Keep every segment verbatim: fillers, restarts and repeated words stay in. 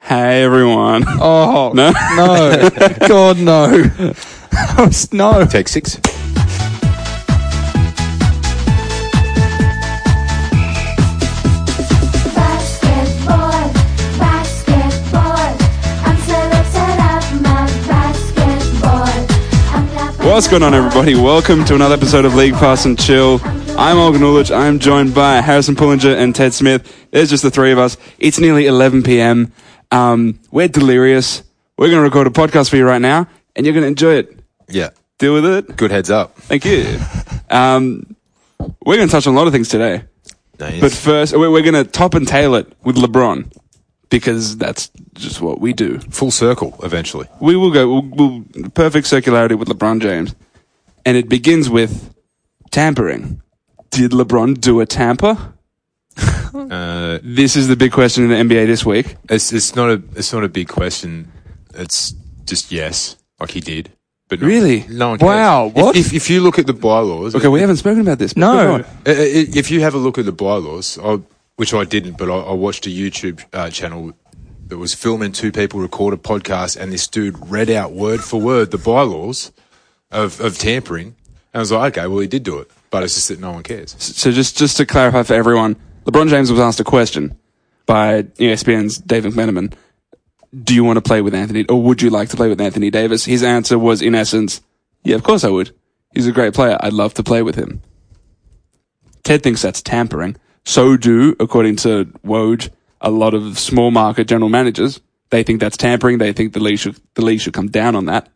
Hey everyone. Oh No? no! God no! No. Take six. Basketball, basketball. I'm so upset at my basketball. I'm not What's going on, everybody? Welcome to another episode of League Pass and Chill. I'm Olgun Uluc. I'm joined by Harrison Pullinger and Ted Smith. There's just the three of us. It's nearly eleven p.m. Um, we're delirious. We're going to record a podcast for you right now, and you're going to enjoy it. Yeah. Deal with it. Good heads up. Thank you. Um, we're going to touch on a lot of things today. Nice. But first, we're, we're going to top and tail it with LeBron, because that's just what we do. Full circle, eventually. We will go we'll, we'll, perfect circularity with LeBron James. And it begins with tampering. Did LeBron do a tamper? Uh, This is the big question in the N B A this week. it's it's not a it's not a big question. It's just yes, like he did. But no, Really? no one cares. Wow, If- what? If, if you look at the bylaws, Okay, we haven't spoken about this. No. Go on. Uh, If you have a look at the bylaws, I, which I didn't, but I, I watched a YouTube uh, channel that was filming two people record a podcast, and this dude read out word for word the bylaws of, of tampering. And I was like, okay, well, he did do it, but it's just that no one cares. So just, just to clarify for everyone, LeBron James was asked a question by E S P N's David McMenamin. Do you want to play with Anthony, or would you like to play with Anthony Davis? His answer was, in essence, yeah, of course I would. He's a great player. I'd love to play with him. Ted thinks that's tampering. So do, according to Woj, a lot of small market general managers. They think that's tampering. They think the league should, the league should come down on that.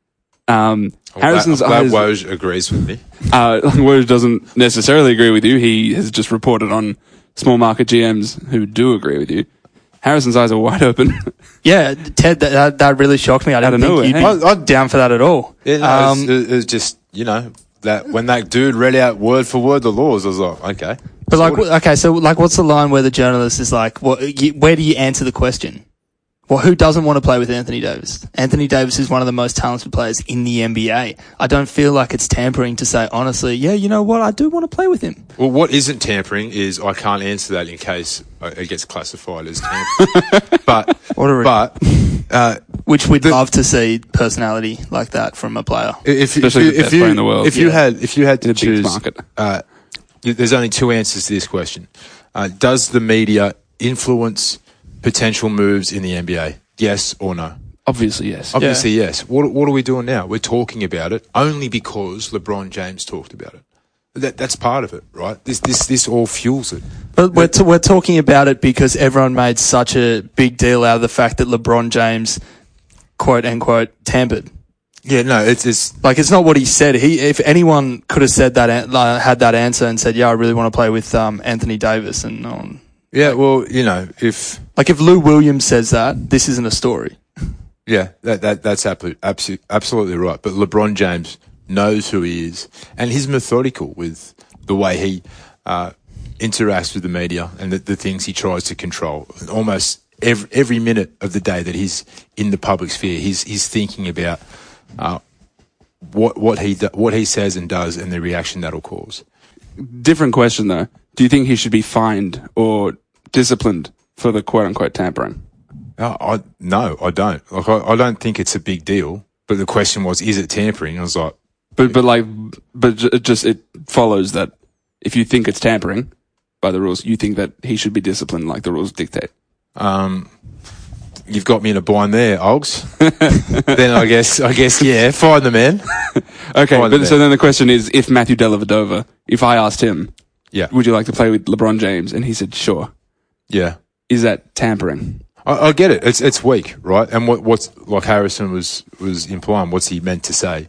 Um, Harrison's I'm glad, I'm eyes, glad Woj agrees with me. uh, Woj doesn't necessarily agree with you. He has just reported on small market G Ms who do agree with you. Harrison's eyes are wide open. Yeah, Ted, that, that that really shocked me. I Out of didn't nowhere, think hey? you'd be I- I- down for that at all. Yeah, no, Um, it, was, it was just, you know, that when that dude read out word for word the laws, I was like, okay. But like, okay, so like, what's the line where the journalist is like, what, you, where do you answer the question? Well, who doesn't want to play with Anthony Davis? Anthony Davis is one of the most talented players in the N B A. I don't feel like it's tampering to say, honestly, yeah, you know what? I do want to play with him. Well, what isn't tampering is I can't answer that in case uh, it gets classified as tampering. but, What a- but, uh, Which we'd The- love to see personality like that from a player. if, if, Especially you, the if best you, player in the world. if you Yeah. had, if you had In to a big choose, market. uh, y- there's only two answers to this question. Uh, does the media influence potential moves in the N B A? Yes or no? Obviously, yes. Obviously, yes. What, what are we doing now? We're talking about it only because LeBron James talked about it. That, that's part of it, right? This, this, this all fuels it. But we're, t- we're talking about it because everyone made such a big deal out of the fact that LeBron James, quote unquote, tampered. Yeah, no, it's, it's, Like, it's not what he said. He, if anyone could have said that, an- uh, had that answer and said, yeah, I really want to play with, um, Anthony Davis, and no one, yeah, well, you know, if, like, if Lou Williams says that, this isn't a story. yeah, that, that, that's absolutely, absolutely, absolutely right. But LeBron James knows who he is, and he's methodical with the way he, uh, interacts with the media and the, the things he tries to control. Almost every, every minute of the day that he's in the public sphere, he's, he's thinking about, uh, what, what he, do, what he says and does and the reaction that'll cause. Different question, though. Do you think he should be fined or disciplined for the quote-unquote tampering? No, I, no, I don't. Like, I, I don't think it's a big deal. But the question was, is it tampering? I was like, But, but like, but ju- it just, it follows that if you think it's tampering by the rules, you think that he should be disciplined like the rules dictate. um, you've got me in a bind there, Ogs. Then I guess, I guess, yeah, fine the man. Okay, Fine but then. so then the question is, if Matthew Dellavedova, if I asked him, Yeah, would you like to play with LeBron James? And he said, sure. yeah. Is that tampering? I, I get it. It's it's weak, right? And what what's like Harrison was was implying. What's he meant to say?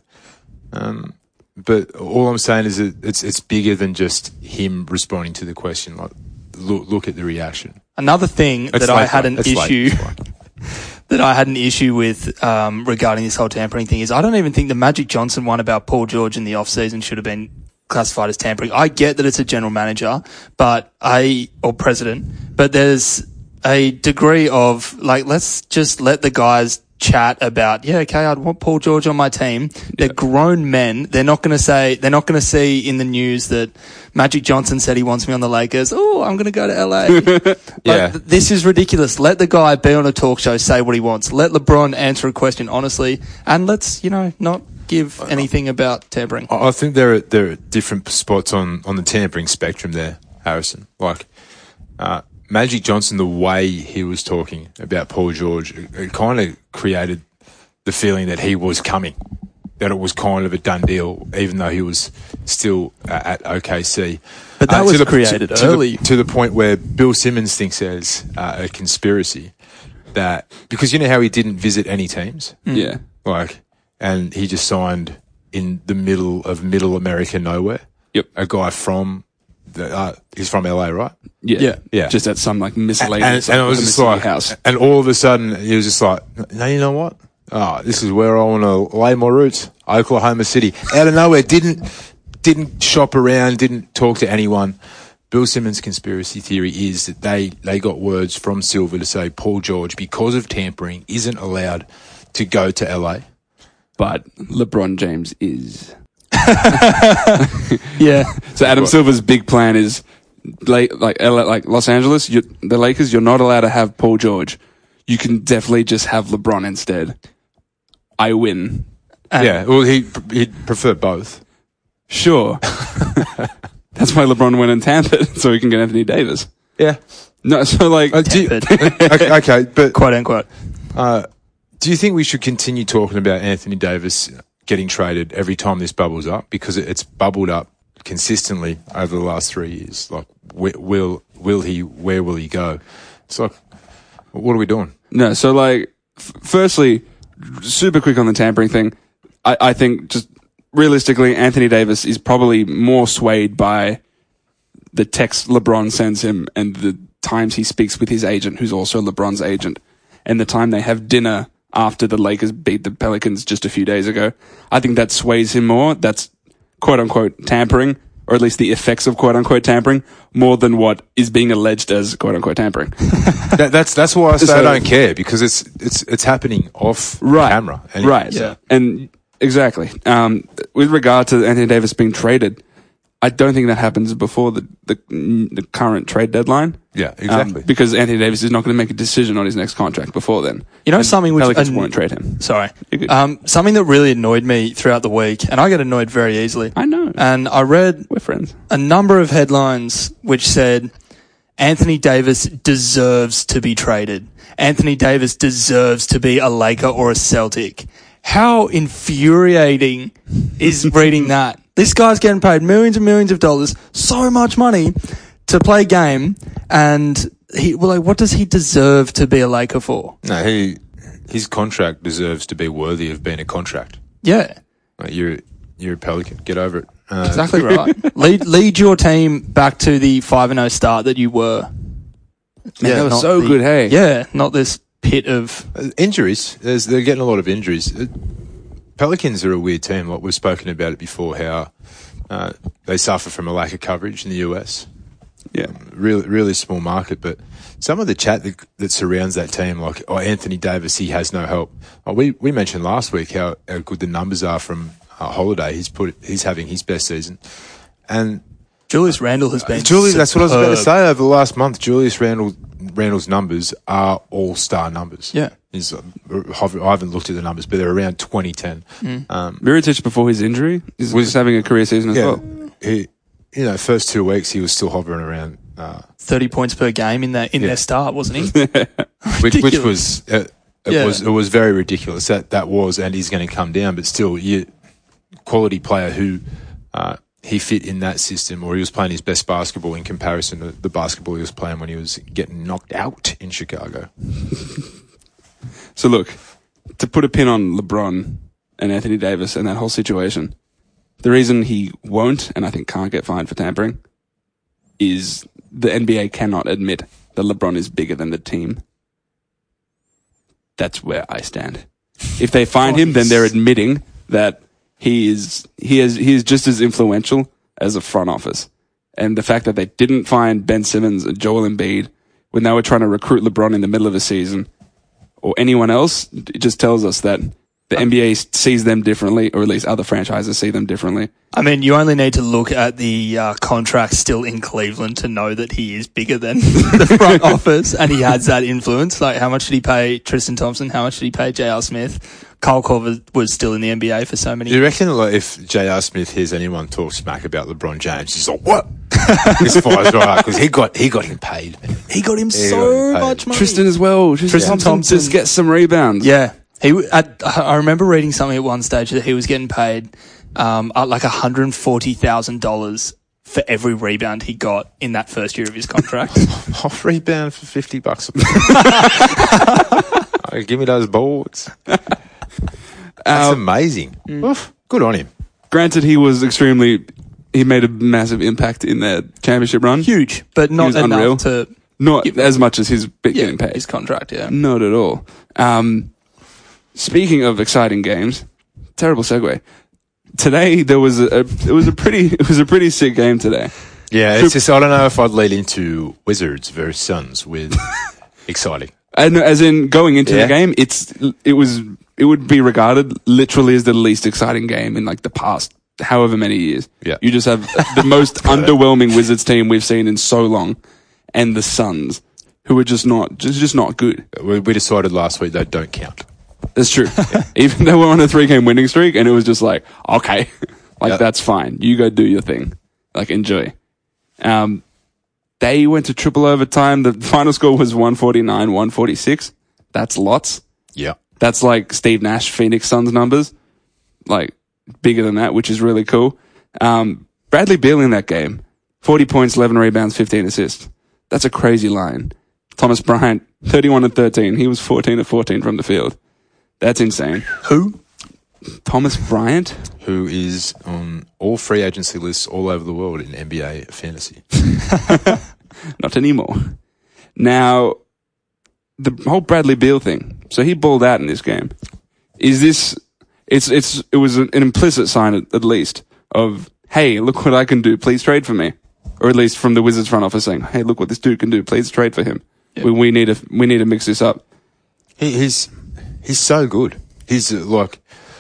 Um, but all I'm saying is that it's it's bigger than just him responding to the question. Like, look look at the reaction. Another thing It's that I late, had mate. an It's late. issue, It's fine. that I had an issue with, um, regarding this whole tampering thing is I don't even think the Magic Johnson one about Paul George in the off season should have been classified as tampering. I get that it's a general manager, but I, or president, but there's a degree of, like, let's just let the guys chat about, yeah, okay, I'd want Paul George on my team. They're grown men. They're not going to say, they're not going to see in the news that Magic Johnson said he wants me on the Lakers. Oh, I'm going to go to L A. Yeah. Like, this is ridiculous. Let the guy be on a talk show, say what he wants. Let LeBron answer a question honestly, and let's, you know, not give anything about tampering. I I think there are there are different spots on, on the tampering spectrum there, Harrison. Like uh, Magic Johnson, the way he was talking about Paul George, it, it kind of created the feeling that he was coming, that it was kind of a done deal, even though he was still uh, at O K C. But that Uh, was to the, created to, to early. the, to the point where Bill Simmons thinks there's uh, a conspiracy that, because you know how he didn't visit any teams? Yeah. Like, and he just signed in the middle of middle America nowhere. Yep. A guy from, the, uh, he's from L A, right? Yeah. Yeah. Yeah. Just at some like And, miscellaneous and it was just like, house. and all of a sudden he was just like, no, you know what? Oh, this is where I want to lay my roots. Oklahoma City. Out of nowhere, didn't, didn't shop around, didn't talk to anyone. Bill Simmons' conspiracy theory is that they, they got words from Silver to say Paul George, because of tampering, isn't allowed to go to L A. But LeBron James is. Yeah. So Adam Silver's big plan is, like, like, L A, like Los Angeles, you, the Lakers, you're not allowed to have Paul George. You can definitely just have LeBron instead. I win. And Yeah, well, he he'd prefer both. Sure. That's why LeBron went and tampered, so he can get Anthony Davis. Yeah. No, so like, Uh, do you- Tampered. okay, okay, but quote unquote. uh, do you think we should continue talking about Anthony Davis getting traded every time this bubbles up? Because it- it's bubbled up consistently over the last three years. Like, wh- will will he? Where will he go? It's like, what are we doing? no, so like, f- firstly, super quick on the tampering thing. I, I think just realistically, Anthony Davis is probably more swayed by the text LeBron sends him and the times he speaks with his agent, who's also LeBron's agent, and the time they have dinner after the Lakers beat the Pelicans just a few days ago. I think that sways him more. That's quote unquote tampering, or at least the effects of quote unquote tampering, more than what is being alleged as quote unquote tampering. That, that's that's why I say I So- don't care, because it's it's it's happening off Right. camera. And Right. Yeah. And exactly. Um, with regard to Anthony Davis being traded, I don't think that happens before the, the, the current trade deadline. Yeah, Um, exactly. because Anthony Davis is not going to make a decision on his next contract before then. You know And something which Pelicans an- won't trade him. Sorry. You're good. Um, something that really annoyed me throughout the week, and I get annoyed very easily. I know. And I read We're friends. a number of headlines which said Anthony Davis deserves to be traded. Anthony Davis deserves to be a Laker or a Celtic. How infuriating is reading that? This guy's getting paid millions and millions of dollars, so much money to play a game, and he, well, like, what does he deserve to be a Laker for? No, he his contract deserves to be worthy of being a contract. Yeah. Like, you're you're a Pelican. Get over it. Uh, Exactly right. lead lead your team back to the five and oh start that you were. Man, Yeah, that was not so the- good, hey? Yeah, not this pit of. Uh, injuries. There's, they're getting a lot of injuries. Uh, Pelicans are a weird team. Like, we've spoken about it before, how uh, they suffer from a lack of coverage in the U S. Yeah. Really, really small market, but some of the chat that, that surrounds that team, like, oh, Anthony Davis, he has no help. Oh, we we mentioned last week how, how good the numbers are from uh, Holiday. He's put he's having his best season, and Julius Randle has been. Julius, that's what I was about to superb. say. Over the last month, Julius Randle, Randle's numbers are all-star numbers. Yeah. He's, uh, I haven't looked at the numbers, but they're around twenty ten. Um, Mirotic, before his injury, is, was having a career season as yeah, well. he, you know, first two weeks he was still hovering around, uh, thirty points per game in that in Yeah. their start, wasn't he? which, which Ridiculous. was uh, it Yeah. was it was very ridiculous. That that was, and he's going to come down, but still, you quality player who uh, he fit in that system, or he was playing his best basketball in comparison to the basketball he was playing when he was getting knocked out in Chicago. So look, to put a pin on LeBron and Anthony Davis and that whole situation, the reason he won't, and I think can't get fined for tampering, is the N B A cannot admit that LeBron is bigger than the team. That's where I stand. If they find him, then they're admitting that he is he is he is just as influential as a front office. And the fact that they didn't find Ben Simmons and Joel Embiid when they were trying to recruit LeBron in the middle of a season, or anyone else, it just tells us that the N B A sees them differently, or at least other franchises see them differently. I mean, you only need to look at the uh, contract still in Cleveland to know that he is bigger than the front office, and he has that influence. Like, how much did he pay Tristan Thompson? How much did he pay J R. Smith? Kyle Korver was still in the N B A for so many Do you years. reckon like, if J R. Smith hears anyone talk smack about LeBron James, he's like, what? This fires right up because he got, he got him paid. He got him He so got him paid. much money. Tristan as well. Tristan, Tristan Thompson, Thompson. just gets some rebounds. Yeah. He, w- at, I remember reading something at one stage that he was getting paid um, uh, like one hundred forty thousand dollars for every rebound he got in that first year of his contract. Off rebound for fifty bucks. Oh, give me those boards. That's Um, amazing. Oof, good on him. Granted, he was extremely. He made a massive impact in their championship run. Huge, but not was enough unreal. to Not Give- as much as his bit yeah, getting paid. his contract, yeah. Not at all. Um, speaking of exciting games, terrible segue. Today there was a, a it was a pretty it was a pretty sick game today. Yeah, it's just I don't know if I'd lead into Wizards versus Suns with exciting. And as in going into Yeah. the game, it's it was it would be regarded literally as the least exciting game in like the past however many years. Yeah. You just have the most underwhelming Wizards team we've seen in so long, and the Suns, who are just not just just not good. We, we decided last week they don't count. That's true. Even they were on a three game winning streak, and it was just like, okay, like Yeah. that's fine. You go do your thing. Like, enjoy. Um, they went to triple overtime. The final score was one forty-nine, one forty-six. That's lots. Yeah. That's like Steve Nash, Phoenix Suns numbers. Like, bigger than that, which is really cool. Um, Bradley Beal in that game. forty points, eleven rebounds, fifteen assists. That's a crazy line. Thomas Bryant, thirty-one and thirteen. He was fourteen of fourteen from the field. That's insane. Who? Thomas Bryant? Who is on all free agency lists all over the world in N B A fantasy. Not anymore. Now, the whole Bradley Beal thing. So he balled out in this game. Is this, it's, it's, it was an implicit sign at, at least of, hey, look what I can do. Please trade for me. Or at least from the Wizards front office saying, hey, look what this dude can do. Please trade for him. We, we need to, we need to mix this up. He, he's he's so good. He's uh, like,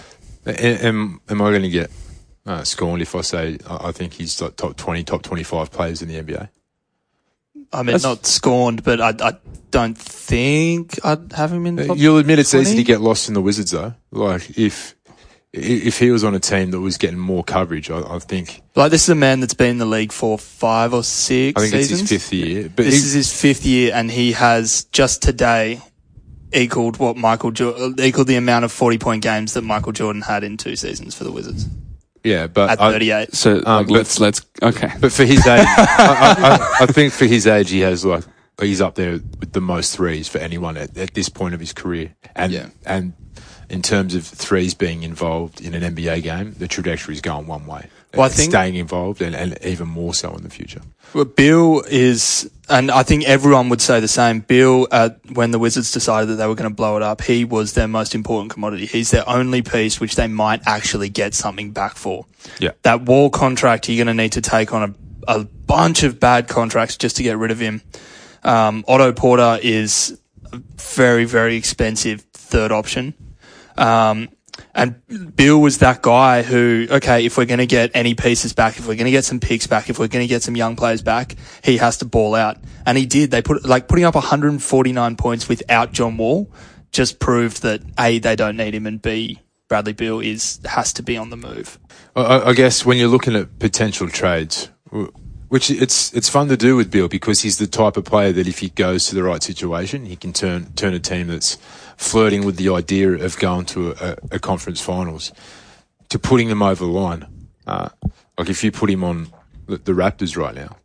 a- am am I going to get uh, scorned if I say I I think he's like top twenty, top twenty-five players in the N B A? I mean, That's- not scorned, but I, I don't think I'd have him in the top You'll admit it's easy twenty? to get lost in the Wizards though. Like if if he was on a team that was getting more coverage, I, I think Like, this is a man that's been in the league for five or six I think seasons. it's his fifth year. But This he- is his fifth year, and he has just today equaled what Michael jo- equaled the amount of forty point games that Michael Jordan had in two seasons for the Wizards yeah, but at I- thirty-eight. So, Um, like, but- let's, let's, okay. But for his age, I, I, I, I think for his age, he has like he's up there with the most threes for anyone at, at this point of his career. And Yeah. and in terms of threes being involved in an N B A game, the trajectory is going one way. Well, I It's think- staying involved and, and even more so in the future. Well, Bill is, and I think everyone would say the same. Bill, uh, when the Wizards decided that they were going to blow it up, he was their most important commodity. He's their only piece which they might actually get something back for. Yeah. That Wall contract, you're going to need to take on a, a bunch of bad contracts just to get rid of him. Um, Otto Porter is a very, very expensive third option. Um, and Bill was that guy who, okay, if we're going to get any pieces back, if we're going to get some picks back, if we're going to get some young players back, he has to ball out. And he did. They put, like, putting up one hundred forty-nine points without John Wall just proved that A, they don't need him, and B, Bradley Beal is, has to be on the move. I, I guess when you're looking at potential trades, w- which it's it's fun to do with Bill because he's the type of player that if he goes to the right situation, he can turn turn a team that's flirting with the idea of going to a, a conference finals to putting them over the line. Uh, like if you put him on the, the Raptors right now,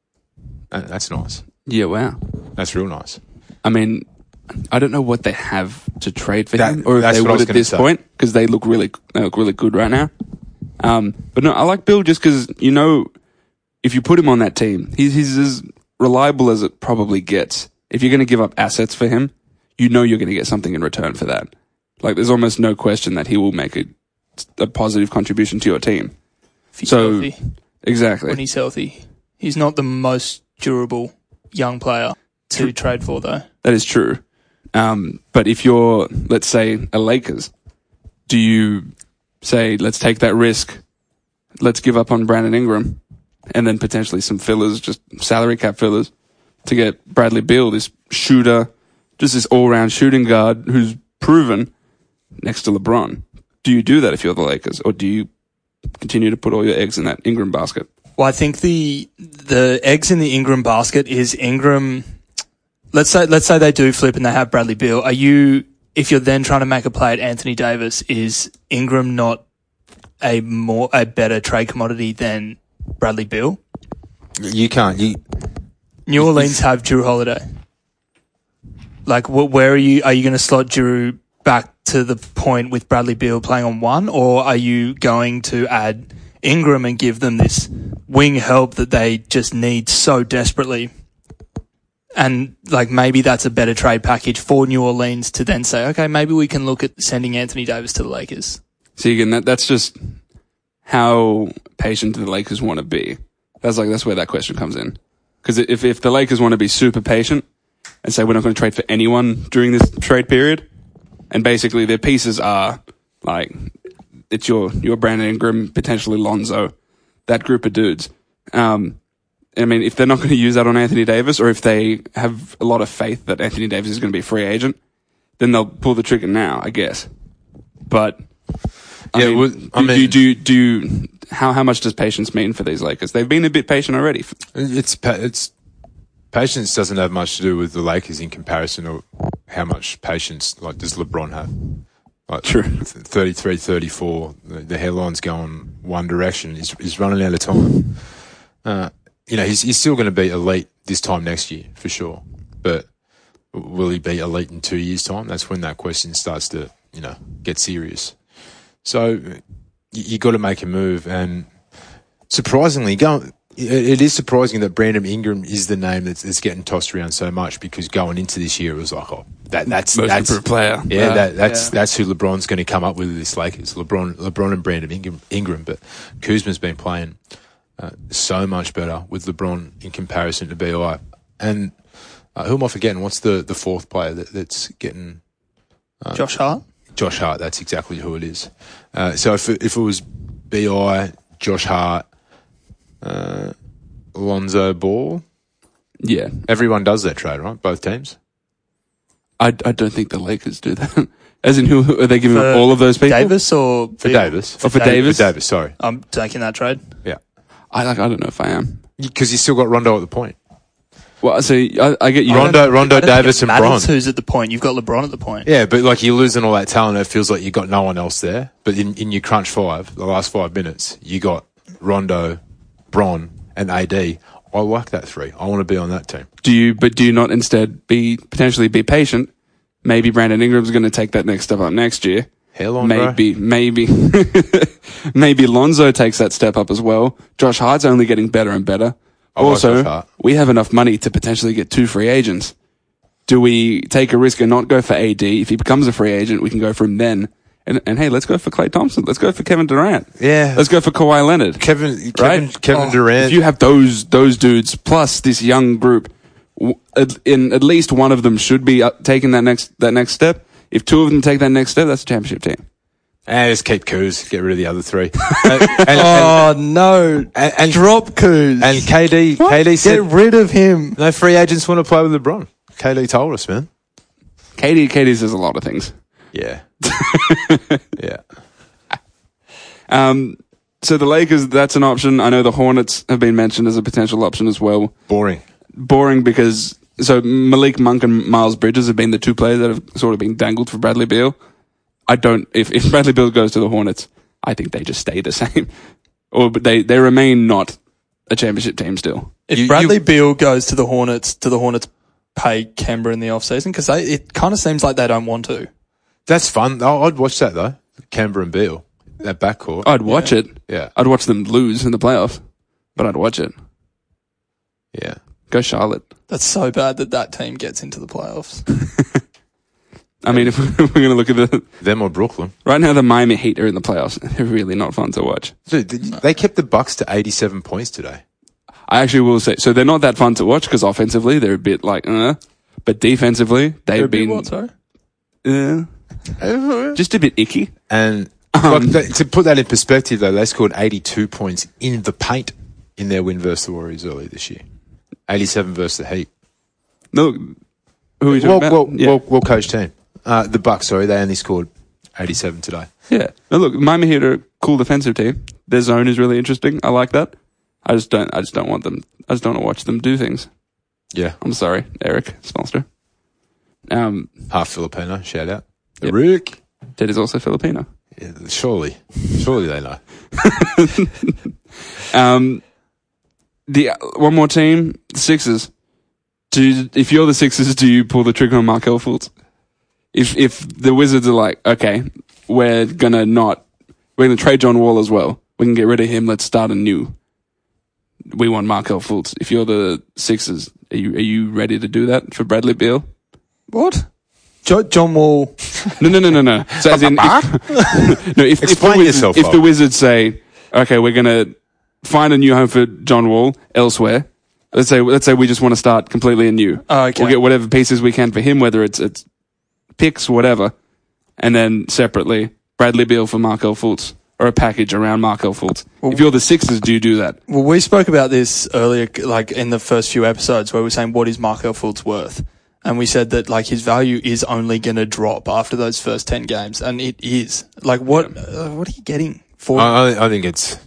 uh, that's nice. Yeah, wow. That's real nice. I mean, I don't know what they have to trade for That- him, or if that's they what I would was at gonna this say. point, because they look really, they look really good right now. Um, but no, I like Bill just because, you know, if you put him on that team, he's, he's as reliable as it probably gets. If you're going to give up assets for him, you know you're going to get something in return for that. Like, there's almost no question that he will make a, a positive contribution to your team. If he's So- healthy, Exactly. when he's healthy. He's not the most durable young player to trade for, though. That is true. Um, but if you're, let's say, a Lakers, do you say, let's take that risk, let's give up on Brandon Ingram, and then potentially some fillers, just salary cap fillers, to get Bradley Beal, this shooter, just this all-round shooting guard who's proven next to LeBron? Do you do that if you're the Lakers, or do you continue to put all your eggs in that Ingram basket? Well, I think the the eggs in the Ingram basket is Ingram. Let's say let's say they do flip and they have Bradley Beal. Are you, if you're then trying to make a play at Anthony Davis, is Ingram not a more a better trade commodity than Bradley Beal? You can't. You New Orleans have Drew Holiday. Like, wh- where are you? Are you going to slot Drew back to the point with Bradley Beal playing on one, or are you going to add Ingram and give them this wing help that they just need so desperately? And like, maybe that's a better trade package for New Orleans to then say, okay, maybe we can look at sending Anthony Davis to the Lakers. See, again, that, that's just how patient do the Lakers want to be. That's like, that's where that question comes in. Because if, if the Lakers want to be super patient and say we're not going to trade for anyone during this trade period, and basically their pieces are like, it's your, your Brandon Ingram, potentially Lonzo, that group of dudes. Um, I mean, if they're not going to use that on Anthony Davis, or if they have a lot of faith that Anthony Davis is going to be a free agent, then they'll pull the trigger now, I guess. But I Yeah, mean, well, do, I mean- do, do, do how how much does patience mean for these Lakers? They've been a bit patient already. It's pa- it's patience doesn't have much to do with the Lakers in comparison to how much patience like does LeBron have. Like True. thirty-three, thirty-four, the, the hairline's going one direction. He's, he's running out of time. Uh, you know, he's, he's still going to be elite this time next year for sure. But will he be elite in two years' time? That's when that question starts to, you know, get serious. So you, you got to make a move. And surprisingly, go, it, it is surprising that Brandon Ingram is the name that's, that's getting tossed around so much, because going into this year, it was like, oh, that, that's, Most that's, improved player. yeah, Uh, that, that's yeah. that's who LeBron's going to come up with this Lakers. LeBron, LeBron and Brandon Ingram, Ingram. But Kuzma's been playing uh, so much better with LeBron in comparison to B I. And uh, who am I forgetting? What's the, the fourth player that, that's getting Josh Hart? Josh Hart? That's exactly who it is. Uh, so if it, if it was B I, Josh Hart, uh, Lonzo Ball, Yeah. everyone does that trade, right? Both teams. I, I don't think the Lakers do that. As in, who, who are they giving For up all of those people? Davis or For Beal? Davis. Oh, for Davis? For Davis, sorry. I'm taking that trade. Yeah. I like. I don't know if I am. Because you still got Rondo at the point. Well, see, I, I get you. Rondo, Rondo, I don't think Davis, it and matters Bron. who's at the point. You've got LeBron at the point. Yeah, but like you're losing all that talent, it feels like you got no one else there. But in, in your crunch five, the last five minutes, you got Rondo, Bron, and A D. I like that three. I want to be on that team. Do you? But do you not instead be potentially be patient? Maybe Brandon Ingram's going to take that next step up next year. Hairline, Maybe, maybe, maybe Lonzo takes that step up as well. Josh Hart's only getting better and better. I like Also, Josh Hart. we have enough money to potentially get two free agents. Do we take a risk and not go for A D? If he becomes a free agent, we can go for him then. And, and hey, let's go for Klay Thompson. Let's go for Kevin Durant. Yeah. Let's go for Kawhi Leonard. Kevin, Kevin, Right? Kevin Oh, Durant. If you have those those dudes plus this young group, w- at- in at least one of them should be up, taking that next that next step. If two of them take that next step, that's a championship team. and just keep Kuz, get rid of the other three. and, and, Oh, no. and, and, Drop Kuz. and K D, K D Get said rid of him. no free agents want to play with LeBron. K D told us, man. K D, K D says a lot of things. Yeah. yeah. Um, so the Lakers, that's an option. I know the Hornets have been mentioned as a potential option as well. Boring. Boring because, so Malik Monk and Miles Bridges have been the two players that have sort of been dangled for Bradley Beal. I don't, if, if Bradley Beal goes to the Hornets, I think they just stay the same. Or but they, they remain not a championship team still. If You- Bradley you- Beal goes to the Hornets, do the Hornets pay Kemba in the offseason? Because it kind of seems like they don't want to. That's fun. Oh, I'd watch that though. Canberra and Beal, that backcourt. I'd watch it. Yeah. I'd watch them lose in the playoffs, but I'd watch it. Yeah. Go Charlotte. That's so bad that that team gets into the playoffs. I mean, if we're going to look at the, Them or Brooklyn. right now the Miami Heat are in the playoffs. They're really not fun to watch. Dude, they- they kept the Bucks to eighty-seven points today. I actually will say, so they're not that fun to watch because offensively they're a bit like, uh, but defensively they've It'd be been what, sorry? uh, just a bit icky. And Um, like, they- to put that in perspective, though, they scored eighty-two points in the paint in their win versus the Warriors earlier this year. eighty-seven versus the Heat. No, who are you talking Well, about? well, yeah. well, well coached team. Uh, the Bucks, sorry, they only scored eighty-seven today. yeah. No, look, Miami Heat are a cool defensive team. Their zone is really interesting. I like that. I just don't. I just don't want them. I just don't want to watch them do things. Yeah, I'm sorry, Eric Spolster. Um, half Filipino. Shout out, Yep. Rick. Ted is also Filipino. Yeah, surely, surely they know. Um, the one more team, the Sixers. Do you, if you're the Sixers, do you pull the trigger on Markelle Fultz? If if the Wizards are like, okay, we're gonna not, we're gonna trade John Wall as well. We can get rid of him. Let's start anew. We want Markelle Fultz. If you're the Sixers, are you are you ready to do that for Bradley Beal? What? Jo- John Wall. No, no, no, no, no. So as in, if, no, if, if, the Explain Wizards, yourself, if the Bob. Wizards say, okay, we're gonna find a new home for John Wall elsewhere. Let's say, let's say we just want to start completely anew. Oh, okay. We'll get whatever pieces we can for him, whether it's it's picks, whatever, and then separately Bradley Beal for Markelle Fultz, or a package around Markelle Fultz. If you're the Sixers, do you do that? Well, we spoke about this earlier, like in the first few episodes, where we were saying, what is Markelle Fultz worth? And we said that like his value is only going to drop after those first ten games, and it is. Like, what? Uh, what are you getting for? I, I- I think it's,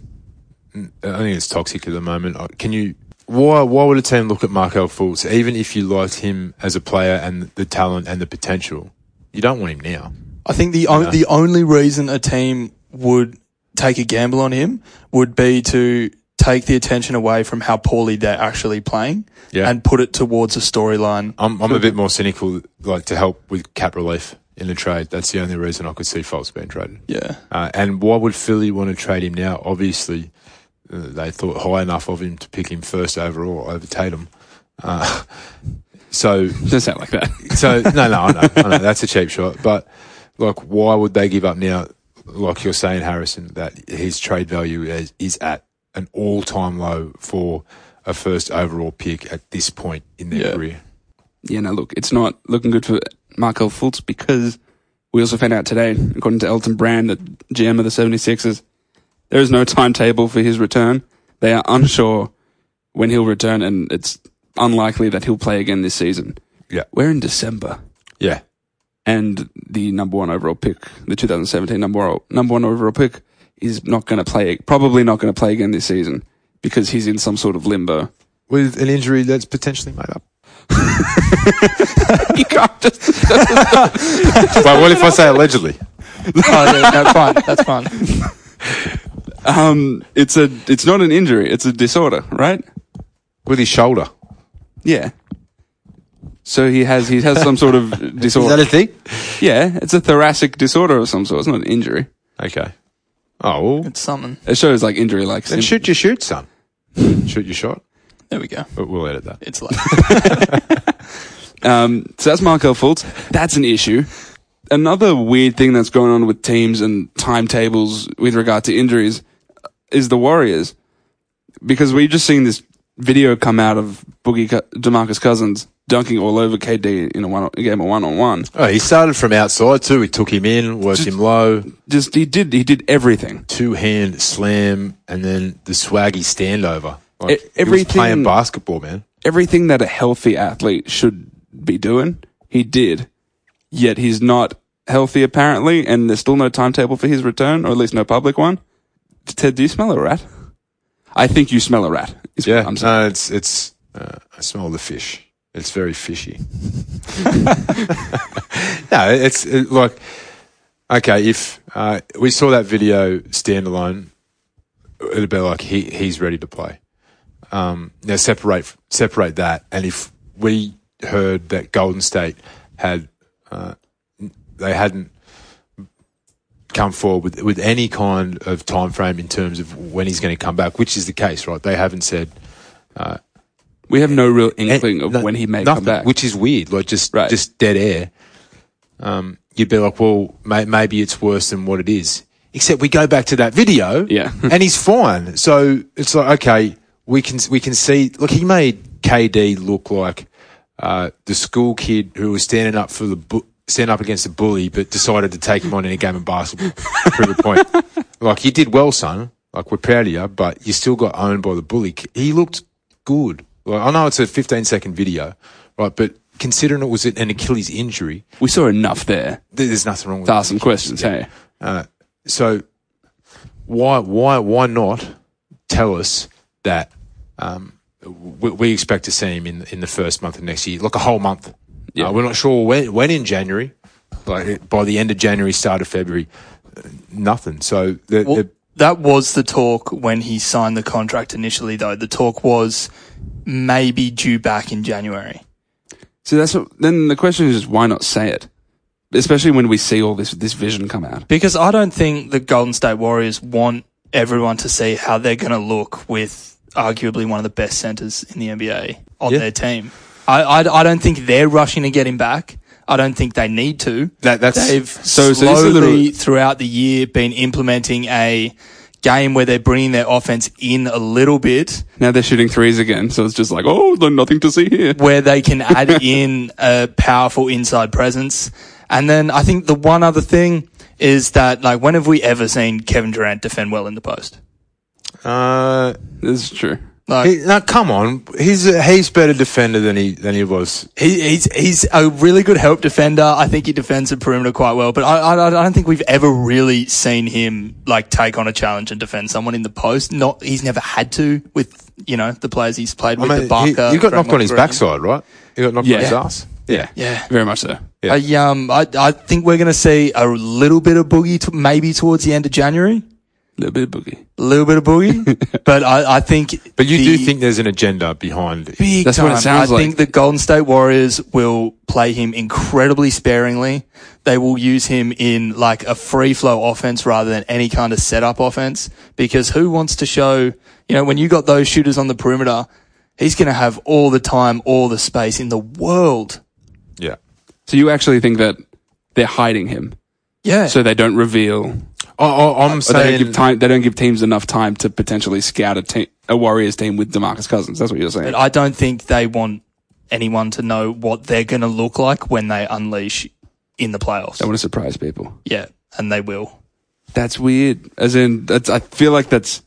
I think it's toxic at the moment. Uh, Can you? Why? Why would a team look at Markelle Fultz, even if you liked him as a player and the talent and the potential? You don't want him now. I think the o- Yeah. the only reason a team would take a gamble on him would be to take the attention away from how poorly they're actually playing, Yeah. and put it towards a storyline. I'm, I'm a bit more cynical, like to help with cap relief in the trade. That's the only reason I could see Fultz being traded. Yeah. Uh, and why would Philly want to trade him now? Obviously, uh, they thought high enough of him to pick him first overall over Tatum. Uh, so, Doesn't sound like that. so no, no, I know, I know that's a cheap shot. But like, why would they give up now? Like you're saying, Harrison, that his trade value is, is at an all-time low for a first overall pick at this point in their Yeah. career. Yeah, no, look, it's not looking good for Markelle Fultz because we also found out today, according to Elton Brand, the G M of the seventy-sixers, there is no timetable for his return. They are unsure when he'll return, and it's unlikely that he'll play again this season. Yeah. We're in December, Yeah. and the number one overall pick, the two thousand seventeen number one, number one overall pick, is not going to play, probably not going to play again this season because he's in some sort of limbo. With an injury that's potentially made up. You can't just But what if I say allegedly? Oh, yeah, no, fine. That's fine. Um, it's a, it's not an injury. It's a disorder, right? With his shoulder. Yeah. So he has, he has some sort of Is disorder. that a thing? Yeah, it's a thoracic disorder of some sort. It's not an injury. Okay. Oh, well, It's something. It shows like injury, like then sim- shoot your shoot, son. Shoot your shot. There we go. But we'll edit that. It's like, Um, so that's Markelle Fultz. That's an issue. Another weird thing that's going on with teams and timetables with regard to injuries is the Warriors, because we've just seen this video come out of Boogie Co- DeMarcus Cousins dunking all over K D in a, one, a game of one on one. Oh, he started from outside too. He took him in, worked Just- him low, Just he did he did everything. two hand slam, and then the swaggy standover. Like, E- he was everything- playing basketball, man. Everything that a healthy athlete should be doing, he did. Yet he's not healthy apparently, and there's still no timetable for his return, or at least no public one. Ted, do you smell a rat? I think you smell a rat. is what Yeah, I'm saying. no, it's it's. Uh, I smell the fish. It's very fishy. No, it's it, like okay. If uh, we saw that video standalone, it'd be like he he's ready to play. Um, now separate separate that, and if we heard that Golden State had uh, they hadn't come forward with with any kind of time frame in terms of when he's going to come back, which is the case, right? They haven't said. Uh, We have no real inkling of no- when he may nothing, come back. which is weird. Like just Right. just dead air. Um, you'd be like, well, may, maybe it's worse than what it is. Except we go back to that video, Yeah. and he's fine. So it's like, okay, we can we can see. Look, he made K D look like uh, the school kid who was standing up for the bu- standing up against the bully, but decided to take him on in a game of basketball to prove a point. Like, you did well, son. Like, we're proud of you, but you still got owned by the bully. He looked good. Like, I know it's a fifteen second video, right? But considering it was an Achilles injury, We saw enough there there's nothing wrong with to it. ask some questions, hey? Uh, so why why why not tell us that um, we, we expect to see him in in the first month of next year, like a whole month? Yeah. Uh, we're not sure when when in January, like by the end of January, start of February, uh, nothing. So the, Well, the, that was the talk when he signed the contract initially, though. The talk was maybe due back in January. So that's what, then the question is, why not say it? Especially when we see all this this vision come out. Because I don't think the Golden State Warriors want everyone to see how they're going to look with arguably one of the best centers in the N B A on Yeah. their team. I, I, I don't think they're rushing to get him back. I don't think they need to. that that's They've So- so slowly, this is a little- throughout the year, been implementing a game where they're bringing their offense in a little bit, Now they're shooting threes again, so it's just like, oh, there's nothing to see here. where they can add in a powerful inside presence. And then I think the one other thing is that, like, when have we ever seen Kevin Durant defend well in the post? uh, This is true. Like, he, now come on, he's a, he's better defender than he than he was. he, he's he's a really good help defender. I think he defends the perimeter quite well, but I, I I don't think we've ever really seen him like take on a challenge and defend someone in the post. Not he's never had to with you know the players he's played I with. mean, the Barker, he, he got knocked on Draymond his Green. backside, right? He got knocked Yeah. on his ass. Yeah. Yeah. Very much so. Yeah. I, um, I, I think we're going to see a little bit of boogie to maybe towards the end of January. A little bit of boogie. A little bit of boogie. but I, I think. But you the do think there's an agenda behind it. big That's what it time. sounds I like. think the Golden State Warriors will play him incredibly sparingly. They will use him in like a free flow offense rather than any kind of setup offense, because who wants to show, you know, when you got those shooters on the perimeter, he's going to have all the time, all the space in the world. Yeah. So you actually think that they're hiding him, Yeah. so they don't reveal, I, I, I'm or they don't saying give time. They don't give teams enough time to potentially scout a team, a Warriors team with DeMarcus Cousins. That's what you're saying. But I don't think they want anyone to know what they're going to look like when they unleash in the playoffs. They want to surprise people. Yeah, and they will. That's weird. As in, that's, I feel like that's.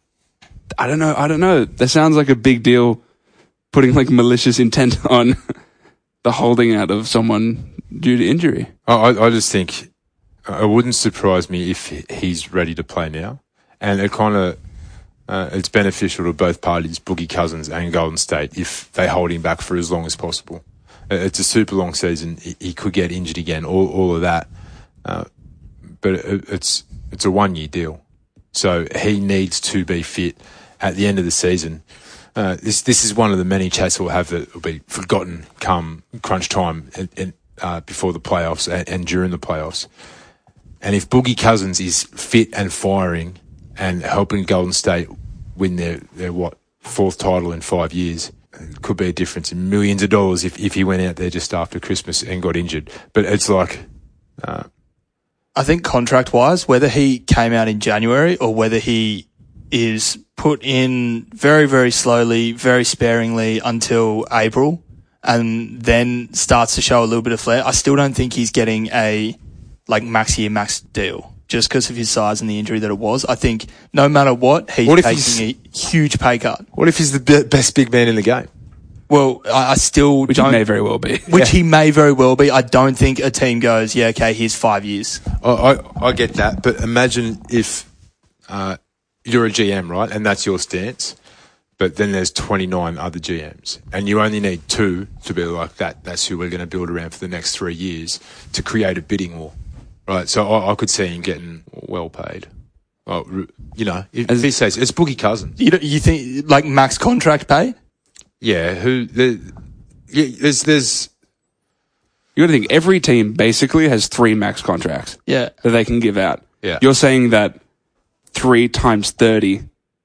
I don't know. I don't know. That sounds like a big deal. Putting like malicious intent on the holding out of someone due to injury. I, I I just think uh, it wouldn't surprise me if he's ready to play now, and it kind of uh, it's beneficial to both parties, Boogie Cousins and Golden State, if they hold him back for as long as possible. Uh, It's a super long season. He, he could get injured again. All all of that, uh, but it, it's it's a one year deal, so he needs to be fit at the end of the season. Uh, this this is one of the many chats we'll have that will be forgotten come crunch time and, and uh, before the playoffs and, and during the playoffs. And if Boogie Cousins is fit and firing and helping Golden State win their, their what fourth title in five years, it could be a difference in millions of dollars if, if he went out there just after Christmas and got injured. But it's like, uh, I think contract wise, whether he came out in January or whether he is put in very, very slowly, very sparingly until April and then starts to show a little bit of flair, I still don't think he's getting a like max year, max deal just because of his size and the injury that it was. I think no matter what, he's What if taking a huge pay cut. what if he's the be- best big man in the game? Well, I, I still Which don't. it may very well be. Which he may very well be. I don't think a team goes, yeah, okay, here's five years. I, I, I get that, but imagine if uh, you're a G M, right, and that's your stance, but then there's twenty-nine other G Ms, and you only need two to be like that. That's who we're going to build around for the next three years to create a bidding war, right? So I, I could see him getting well paid. Oh, you know, if, if he says it's Boogie Cousins, You, don't- you think like max contract pay? yeah, who the, yeah, there's there's You got to think every team basically has three max contracts Yeah. that they can give out. Yeah. You're saying that three times thirty.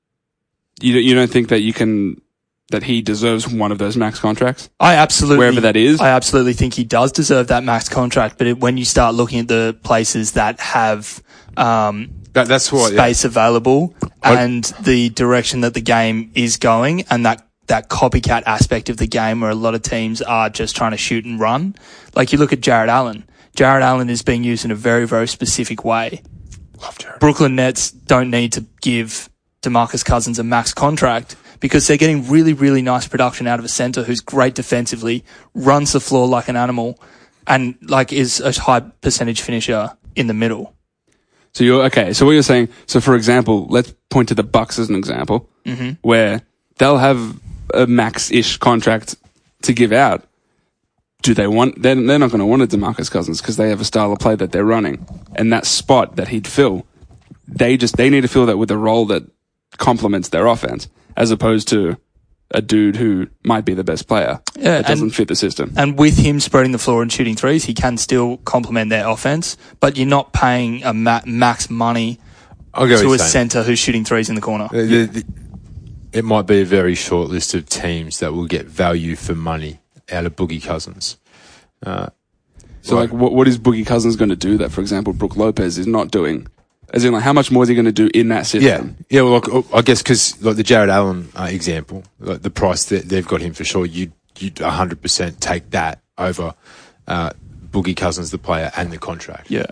You don't- you don't think that you can that he deserves one of those max contracts? I absolutely, Wherever that is? I absolutely think he does deserve that max contract. But it, when you start looking at the places that have um, that, that's what yeah. space available I- and the direction that the game is going, and that that copycat aspect of the game where a lot of teams are just trying to shoot and run. Like you look at Jared Allen. Jared Allen is being used in a very, very specific way. Love Jared. Brooklyn Nets don't need to give DeMarcus Cousins a max contract because they're getting really, really nice production out of a center who's great defensively, runs the floor like an animal, and like is a high percentage finisher in the middle. So you're okay. So what you're saying? So for example, let's point to the Bucks as an example, mm-hmm. where they'll have a max-ish contract to give out. Do they want? They're, they're not going to want a DeMarcus Cousins because they have a style of play that they're running, and that spot that he'd fill, they just they need to fill that with a role that complements their offense, as opposed to a dude who might be the best player yeah, that doesn't and, fit the system. And with him spreading the floor and shooting threes, he can still complement their offense, but you're not paying a ma- max money I'll go to with a saying. center who's shooting threes in the corner. The- the- the- it might be a very short list of teams that will get value for money out of Boogie Cousins. Uh, So like, what what is Boogie Cousins going to do that, for example, Brook Lopez is not doing? As in, like, how much more is he going to do in that yeah, system? yeah. Well, like, I guess because like the Jared Allen uh, example, like the price that they've got him for sure, you you one hundred percent take that over uh, Boogie Cousins, the player, and the contract. Yeah.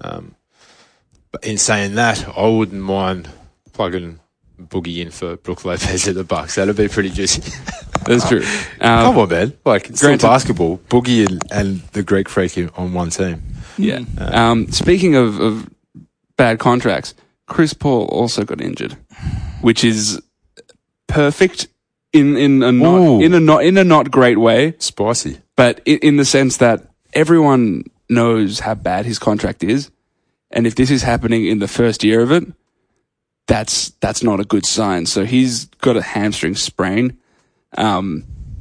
But in saying that, I wouldn't mind plugging Boogie in for Brook Lopez at the Bucks. That'd be pretty juicy. That's true. Um, Come on, man! Like it's still granted- basketball. Boogie and, and the Greek Freak on one team. Yeah. Um, speaking of, of bad contracts, Chris Paul also got injured, which is perfect in in a not Ooh. in a not in a not great way, Spicy. but in, in the sense that everyone knows how bad his contract is, and if this is happening in the first year of it, that's that's not a good sign. So he's got a hamstring sprain. Um,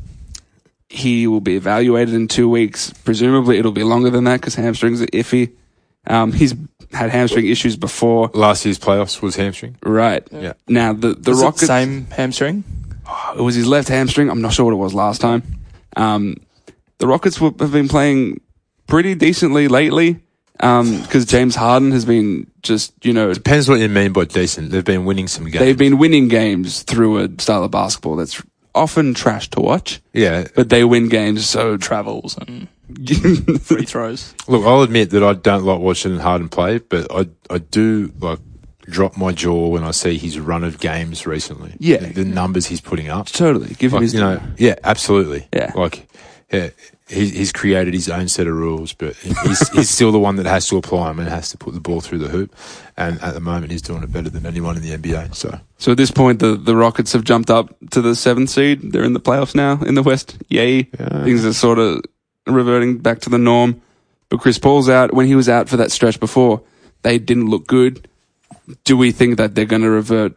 he will be evaluated in two weeks. Presumably, it'll be longer than that because hamstrings are iffy. Um, he's had hamstring issues before. Last year's playoffs was hamstring. Right. Yeah. Now, the, the Was it Rockets... same hamstring? It was his left hamstring. I'm not sure what it was last time. Um, the Rockets were, have been playing pretty decently lately because James Harden has been just, you know... Depends what you mean by decent. They've been winning some games. They've been winning games through a style of basketball that's often trash to watch, Yeah. but they win games, so... Travels and free throws. Look, I'll admit that I don't like watching Harden play, but I I do like drop my jaw when I see his run of games recently. Yeah. The, the numbers he's putting up. Totally. Give him Like, his... you know, yeah, absolutely. Yeah. Like, yeah, he, he's created his own set of rules, but he's, he's still the one that has to apply them and has to put the ball through the hoop. And at the moment, he's doing it better than anyone in the N B A. So, So at this point, the, the Rockets have jumped up to the seventh seed. They're in the playoffs now in the West. Yay. Yeah. Things are sort of reverting back to the norm. But Chris Paul's out. When he was out for that stretch before, they didn't look good. Do we think that they're going to revert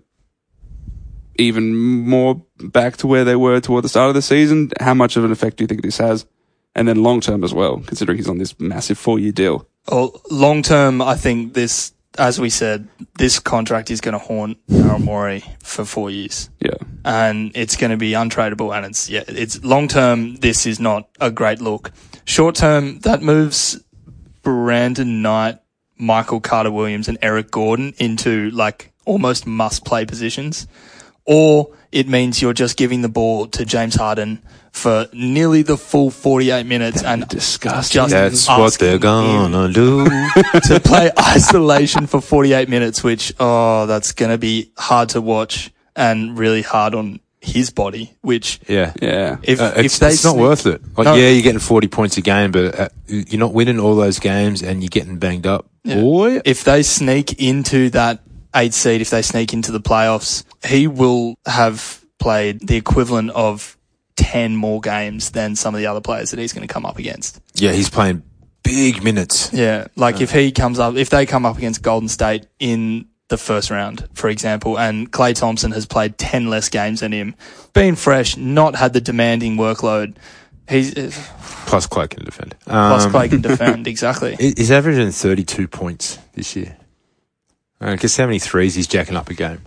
even more back to where they were toward the start of the season? How much of an effect do you think this has? And then long term as well, considering he's on this massive four-year deal. Well, long term, I think this, as we said, this contract is going to haunt Daryl Morey for four years. Yeah. And it's going to be untradeable. And it's, yeah, it's long term. This is not a great look. Short term, that moves Brandon Knight, Michael Carter Williams, and Eric Gordon into like almost must play positions. Or it means you're just giving the ball to James Harden for nearly the full forty-eight minutes and Disgusting. just that's what asking they're gonna him do. to play isolation for forty-eight minutes, which, oh, that's going to be hard to watch and really hard on his body, which Yeah. Yeah. if, Uh, it's if they it's not sneak- worth it. Like, No. yeah, you're getting forty points a game, but uh, you're not winning all those games and you're getting banged up. Yeah. Boy. if they sneak into that eight seed, if they sneak into the playoffs, he will have played the equivalent of ten more games than some of the other players that he's going to come up against. Yeah, he's playing big minutes. Yeah, like if he comes up, if they come up against Golden State in the first round, for example, and Klay Thompson has played ten less games than him, been fresh, not had the demanding workload, he's Plus, Clay can defend. plus Um, Klay can defend, exactly. he- He's averaging thirty-two points this year. Because how many threes he's jacking up a game?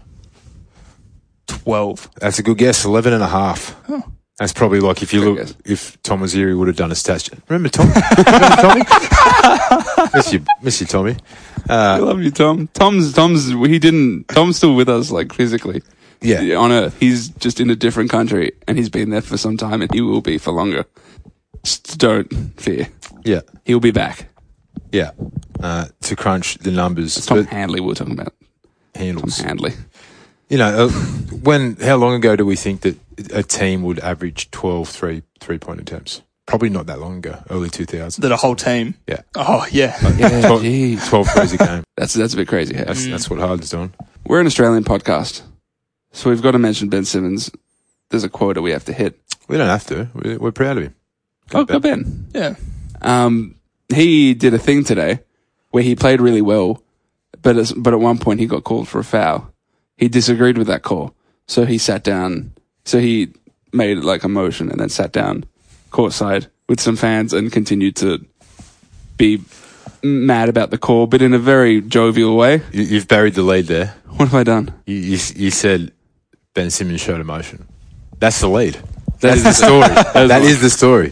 twelve. That's a good guess. Eleven and a half. That's probably like if you Good look, guess. if Tom Oziri would have done a stat sheet. Remember Tom? Remember Tommy? miss you, miss you, Tommy. I love you, Tom. Tom's, Tom's, he didn't, Tom's still with us, like, physically. Yeah. on Earth. He's just in a different country, and he's been there for some time, and he will be for longer. Just don't fear. Yeah. He'll be back. Yeah. Uh, to crunch the numbers. It's Tom but Handley we're talking about. Tom handles. Handley. You know, uh, when, how long ago do we think that a team would average twelve three, three-point attempts? Probably not that long ago, early two thousands. That a whole team. Yeah. Oh, yeah. Yeah, twelve, geez. twelve threes a game. That's, that's a bit crazy. Hey? That's, that's what Harden's doing. We're an Australian podcast, so we've got to mention Ben Simmons. There's a quota we have to hit. We don't have to. We're, we're proud of him. Oh, go Ben. Yeah. Um, he did a thing today where he played really well, but as, but at one point he got called for a foul. He disagreed with that call, so he sat down. So he made like a motion and then sat down courtside with some fans and continued to be mad about the call, but in a very jovial way. You, you've buried the lead there. What have I done? You, you, you said Ben Simmons showed emotion. That's the lead. That's the story. That is the story.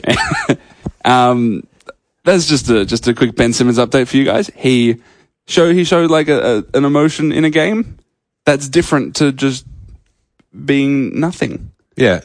Um, that's just a just a quick Ben Simmons update for you guys. He show he showed like a, a an emotion in a game that's different to just being nothing. Yeah.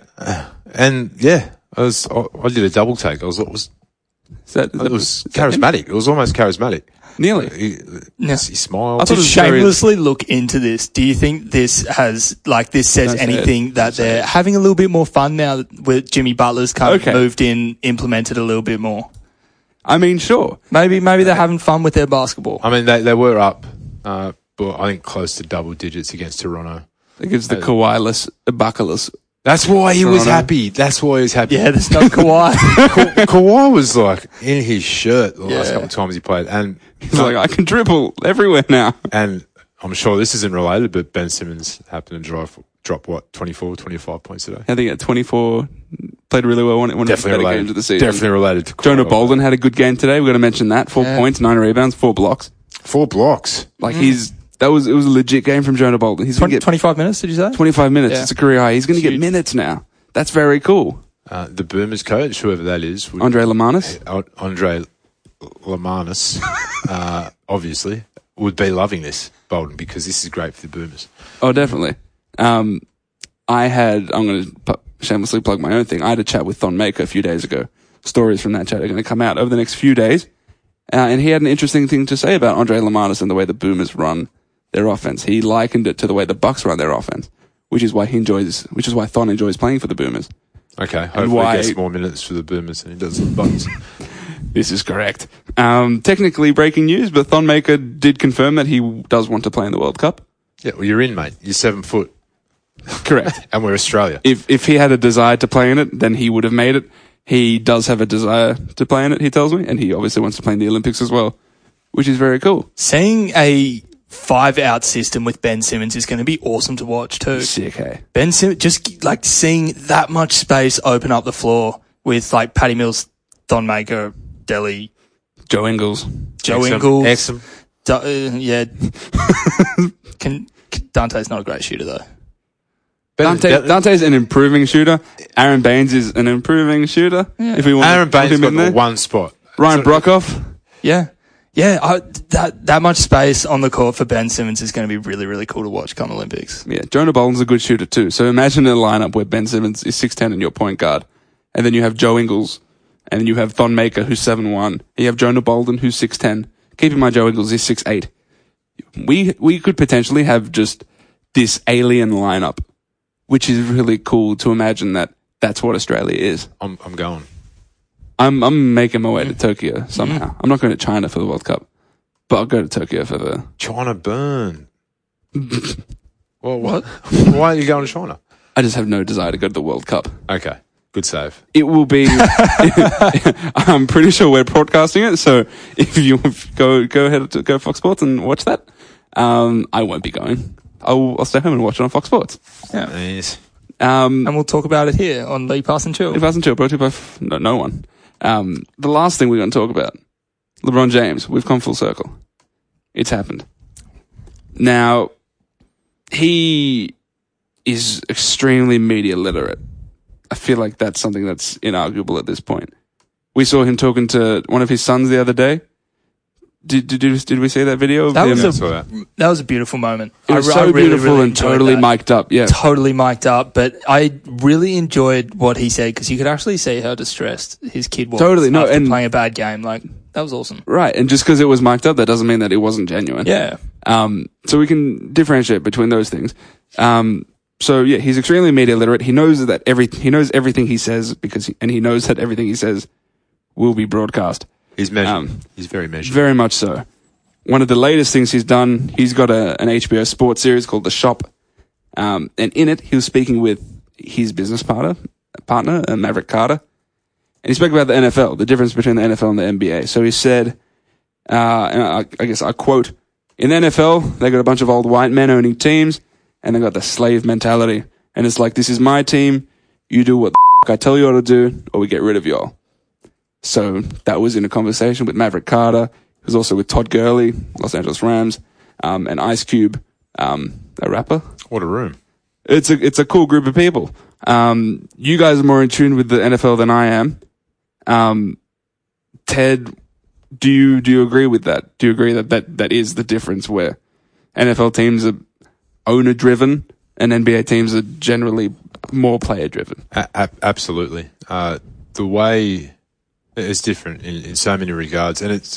And yeah, I was, I, I did a double take. I was, it was, Is that, is it that- was is that him? charismatic. It was almost charismatic. Nearly. He, Yeah. he smiled. I thought To it was very- shamelessly look into this, do you think this has, like, this says Don't say anything it. that they're having a little bit more fun now with Jimmy Butler's kind Okay. of moved in, implemented a little bit more? I mean, sure. Maybe, maybe they're having fun with their basketball. I mean, they, they were up, uh, but I think close to double digits against Toronto. It gives the Kawhi-less, buckleless. That's why he was Toronto. happy. That's why he was happy. Yeah, there's no Kawhi. Ka- Kawhi was like in his shirt the last Yeah. couple of times he played, and He's like, I can dribble everywhere now. and I'm sure this isn't related, but Ben Simmons happened to drive, drop what twenty-four, twenty-five points today. I think at twenty-four, played really well. One, one of the Definitely better related. games of the season. Definitely related to Kawhi. Jonah Bolden had a good game today. We've got to mention that. Four Yeah. points, nine rebounds, four blocks. Four blocks. Like he's, that was, it was a legit game from Jonah Bolden. He's going twenty, to get twenty-five minutes, did you say? twenty-five minutes. Yeah. It's a career high. He's going to get Huge. minutes now. That's very cool. Uh, the Boomers coach, whoever that is, would, Andre Lamanis. uh, Andre Lamanis, uh, obviously, would be loving this, Bolden, because this is great for the Boomers. Oh, definitely. Um, I had, I'm going to pu- shamelessly plug my own thing. I had a chat with Thon Maker a few days ago. Stories from that chat are going to come out over the next few days. Uh, and he had an interesting thing to say about Andre Lamanis and the way the Boomers run their offense. He likened it to the way the Bucks run their offense, which is why he enjoys, which is why Thon enjoys playing for the Boomers. Okay, hopefully why- he gets more minutes for the Boomers than he does for the Bucks. This is correct. Um, technically breaking news, but Thon Maker did confirm that he does want to play in the World Cup. Yeah, well, you're in, mate. You're seven foot, Correct. and we're Australia. if if he had a desire to play in it, then he would have made it. He does have a desire to play in it, he tells me, and he obviously wants to play in the Olympics as well, which is very cool. Seeing a five-out system with Ben Simmons is going to be awesome to watch too. Sick, hey? Ben Simmons, just like seeing that much space open up the floor with like Patty Mills, Thon Maker, Delhi, Joe Ingles. Joe Exum. Ingles. Exum. Du- uh, yeah. Can, Dante's not a great shooter though. Dante, Dante's an improving shooter. Aaron Baines is an improving shooter. If we want Aaron to put Baines him got in the there. one spot. Ryan Brockhoff. Yeah. Yeah, I, that that much space on the court for Ben Simmons is going to be really, really cool to watch come Olympics. Yeah, Jonah Bolden's a good shooter too. So imagine a lineup where Ben Simmons is six ten and your point guard, and then you have Joe Ingles, and then you have Thon Maker who's seven one. You have Jonah Bolden who's six ten. Keep in mind Joe Ingles is six eight. We we could potentially have just this alien lineup, which is really cool to imagine that that's what Australia is. I'm, I'm going. I'm I'm making my way to Tokyo somehow. I'm not going to China for the World Cup, but I'll go to Tokyo for the. China burn. Well, what? Why are you going to China? I just have no desire to go to the World Cup. Okay, good save. It will be. I'm pretty sure we're broadcasting it, so if you go go ahead to go Fox Sports and watch that, um, I won't be going. I'll, I'll stay home and watch it on Fox Sports. Yes. Um, And we'll talk about it here on League Pass and Chill. if I wasn't chill, brought to you by f- no, no one. Um, the last thing we're going to talk about, LeBron James. We've come full circle. It's happened. Now, he is extremely media literate. I feel like that's something that's inarguable at this point. We saw him talking to one of his sons the other day, Did did did, did we see that video? Of That him? was Yeah, I a saw that. that was a beautiful moment. It was I, so I really, beautiful really and enjoyed totally that. mic'd up. Yeah, Totally mic'd up, but I really enjoyed what he said because you could actually see how distressed his kid was. Totally, no, after and- playing a bad game. Like that was awesome. right. And just because it was mic'd up, that doesn't mean that it wasn't genuine. Yeah, Um, so we can differentiate between those things. Um, so yeah, he's extremely media literate. He knows that every he knows everything he says because he, and he knows that everything he says will be broadcast. He's measured. Um, He's very measured. Very much so. One of the latest things he's done, he's got a, an H B O sports series called The Shop. Um, and in it, he was speaking with his business partner, partner, uh, Maverick Carter. And he spoke about the N F L, the difference between the N F L and the N B A. So he said, uh, and I, I guess I quote, in the N F L, they got a bunch of old white men owning teams, and they got the slave mentality. And it's like, this is my team, you do what the fuck I tell you all to do, or we get rid of y'all. So that was in a conversation with Maverick Carter. He was also with Todd Gurley, Los Angeles Rams, um, and Ice Cube, um, a rapper. What a room. It's a it's a cool group of people. Um, you guys are more in tune with the N F L than I am. Um, Ted, do you do you agree with that? Do you agree that that, that is the difference where N F L teams are owner driven and N B A teams are generally more player driven? A- a- absolutely. Uh, the way it's different in, in so many regards, and it's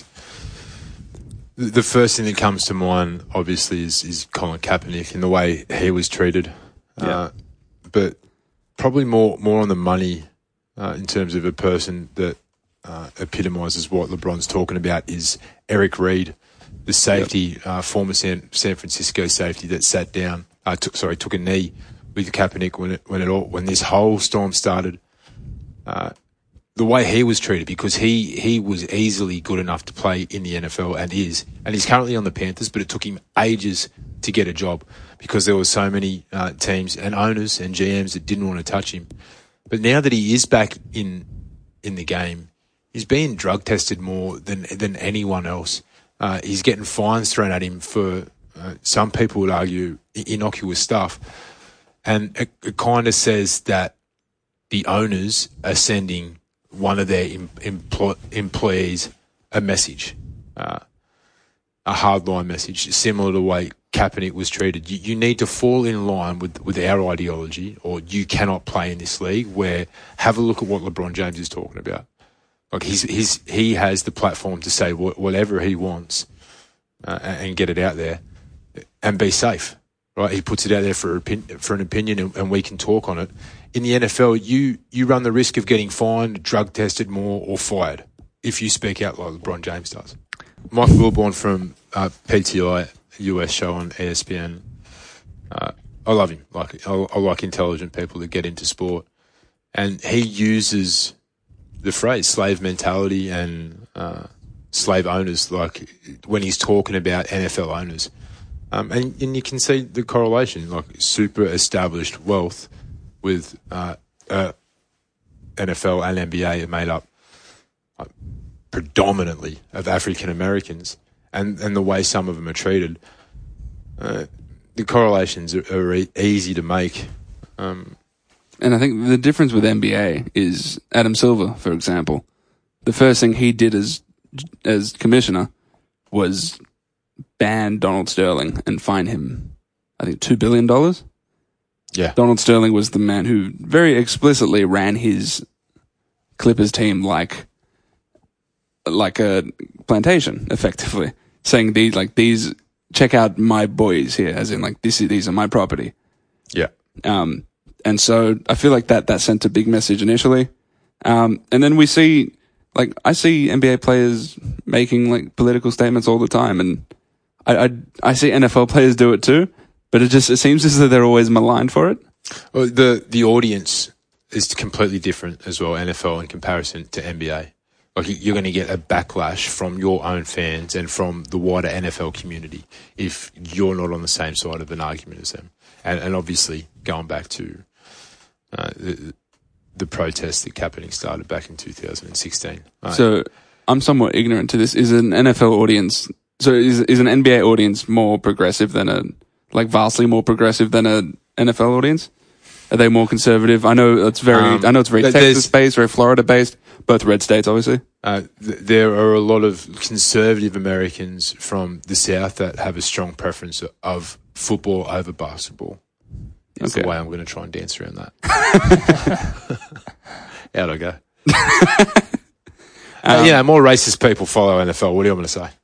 the the first thing that comes to mind, obviously, is, is Colin Kaepernick and the way he was treated. Yeah. Uh, but probably more more on the money uh, in terms of a person that uh, epitomises what LeBron's talking about is Eric Reid, the safety, uh, former San, San Francisco safety that sat down, uh, took, sorry, took a knee with Kaepernick when it, when it all, when this whole storm started. Uh, the way he was treated, because he, he was easily good enough to play in the N F L and is, and he's currently on the Panthers, but it took him ages to get a job because there were so many uh, teams and owners and G Ms that didn't want to touch him. But now that he is back in in the game, he's being drug tested more than than anyone else. Uh, he's getting fines thrown at him for uh, some people would argue innocuous stuff, and it, it kind of says that the owners are sending one of their em- employ- employees a message, uh, a hardline message, similar to the way Kaepernick was treated. You, you need to fall in line with, with our ideology, or you cannot play in this league. Where have a look at what LeBron James is talking about. Like he's he's he has the platform to say wh- whatever he wants uh, and get it out there and be safe. Right? He puts it out there for opin- for an opinion, and, and we can talk on it. In the N F L, you you run the risk of getting fined, drug tested more, or fired if you speak out like LeBron James does. Mike Wilborn from uh, P T I U S show on E S P N. Uh, I love him. Like I, I like intelligent people that get into sport, and he uses the phrase slave mentality and uh, slave owners, like when he's talking about N F L owners. Um, and, and you can see the correlation, like super established wealth with uh, uh, N F L and N B A are made up uh, predominantly of African Americans, and, and the way some of them are treated. Uh, the correlations are, are e- easy to make. Um, And I think the difference with N B A is Adam Silver, for example. The first thing he did as as commissioner was ban Donald Sterling and fine him, I think, two billion dollars. yeah. Donald Sterling was the man who very explicitly ran his Clippers team like like a plantation, effectively, saying these like these check out my boys here, as in like this is, these are my property. Yeah. Um, and so I feel like that that sent a big message initially. Um, and then we see like I see N B A players making like political statements all the time, and I I, I see N F L players do it too. But it just it seems as though they're always maligned for it. Well, the the audience is completely different as well, N F L in comparison to N B A. Like you're going to get a backlash from your own fans and from the wider N F L community if you're not on the same side of an argument as them. And, and obviously, going back to uh, the, the protest that Kaepernick started back in two thousand sixteen. Uh, So I'm somewhat ignorant to this. Is an N F L audience so is is an N B A audience more progressive than a like vastly more progressive than a N F L audience? Are they more conservative? I know it's very, Um, I know it's very th- there's- Texas based, very Florida based, both red states, obviously. Uh, th- there are a lot of conservative Americans from the South that have a strong preference of football over basketball. That's Okay. the way I'm going to try and dance around that. Out I go. uh, Um, yeah, more racist people follow N F L. What do you want me to say?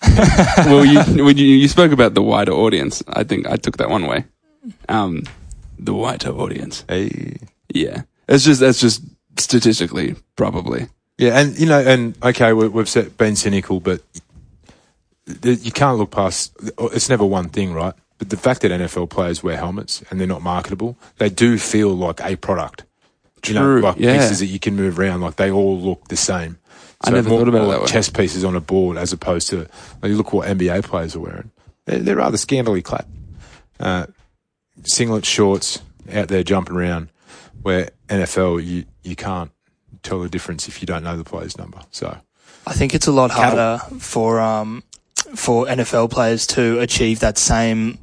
Well, you, when you, you spoke about the wider audience. I think I took that one way. Um, the wider audience. Hey. Yeah. It's just, that's just statistically, probably. Yeah, and you know, and okay, we, we've set, been cynical, but th- you can't look past. It's never one thing, right? But the fact that N F L players wear helmets and they're not marketable, they do feel like a product. You know, True, like yeah. pieces that you can move around, like they all look the same. I never more, thought about it more that like way. chess pieces on a board, as opposed to like, you look what N B A players are wearing. They're, they're rather scantily clad. Uh, singlet shorts out there jumping around, where N F L you you can't tell the difference if you don't know the player's number. So I think it's a lot harder for um for N F L players to achieve that same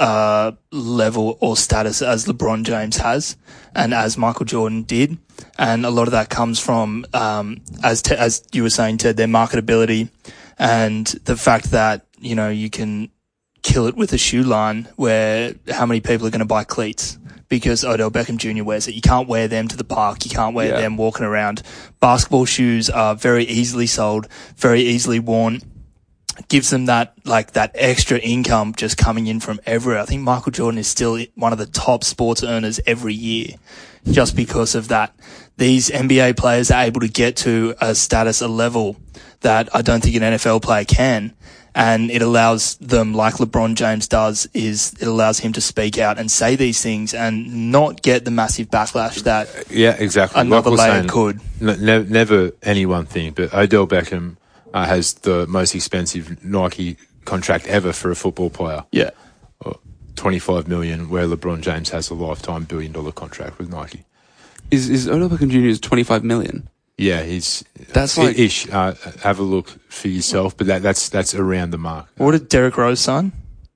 uh level or status as LeBron James has and as Michael Jordan did, and a lot of that comes from um as te- as you were saying, Ted, their marketability and the fact that, you know, you can kill it with a shoe line where how many people are going to buy cleats because Odell Beckham Junior wears it. You can't wear them to the park. You can't wear Yeah. them walking around. Basketball shoes are very easily sold, very easily worn. Gives them that, like, that extra income just coming in from everywhere. I think Michael Jordan is still one of the top sports earners every year just because of that. These N B A players are able to get to a status, a level that I don't think an N F L player can. And it allows them, like LeBron James does, is it allows him to speak out and say these things and not get the massive backlash that yeah, exactly. another we're layer saying, could. n- ne- never any one thing, but Odell Beckham uh, has the most expensive Nike contract ever for a football player, Yeah. twenty-five million, where LeBron James has a lifetime billion dollar contract with Nike. Is, is Odell Beckham Junior's twenty-five million? Yeah, he's That's like- ish. Uh, have a look for yourself, but that, that's that's around the mark. What did Derrick Rose sign?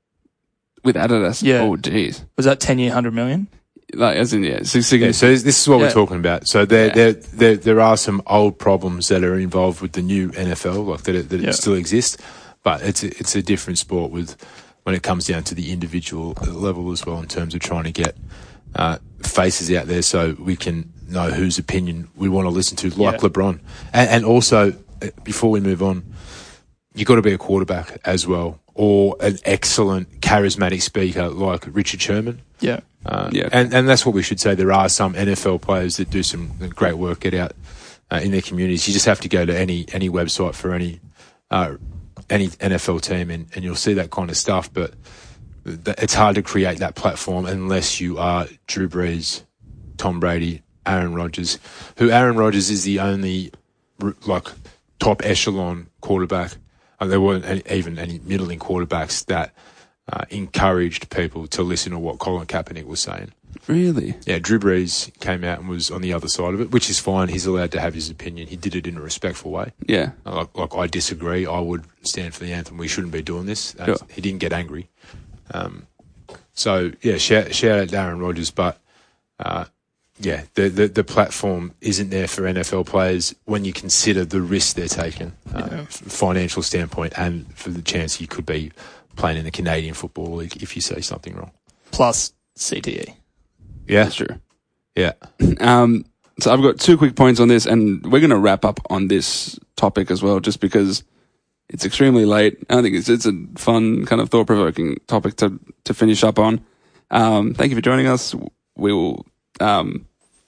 With Adidas? Yeah. Oh, jeez. Was that ten year, one hundred million? Like, as in, yeah. So, so, Yeah, so this is what Yeah. we're talking about. So there, Yeah. there, there, there are some old problems that are involved with the new N F L, like that, it, that Yeah. it still exists, but it's a, it's a different sport with when it comes down to the individual level as well in terms of trying to get uh, faces out there so we can know whose opinion we want to listen to, like Yeah. LeBron, and, and also uh, before we move on, you got to be a quarterback as well, or an excellent charismatic speaker like Richard Sherman. Yeah. Uh, Yeah. and, and that's what we should say. There are some N F L players that do some great work, get out uh, in their communities. You just have to go to any any website for any uh, any N F L team, and, and you'll see that kind of stuff. But th- it's hard to create that platform unless you are Drew Brees, Tom Brady, Aaron Rodgers, who Aaron Rodgers is the only r- like top echelon quarterback. And there weren't any, even any middling quarterbacks that uh, encouraged people to listen to what Colin Kaepernick was saying. Really? Yeah, Drew Brees came out and was on the other side of it, which is fine. He's allowed to have his opinion. He did it in a respectful way. Yeah. Like, like I disagree. I would stand for the anthem. We shouldn't be doing this. And Sure. He didn't get angry. Um, so yeah, shout, shout out to Aaron Rodgers, but uh, yeah, the, the the platform isn't there for N F L players when you consider the risk they're taking, uh, Yeah. f- financial standpoint, and for the chance you could be playing in the Canadian Football League if you say something wrong. Plus C T E. Yeah, That's true. yeah. Um, so I've got two quick points on this, and we're going to wrap up on this topic as well, just because it's extremely late. I think it's it's a fun, kind of thought-provoking topic to to finish up on. Um, thank you for joining us. We will. Um,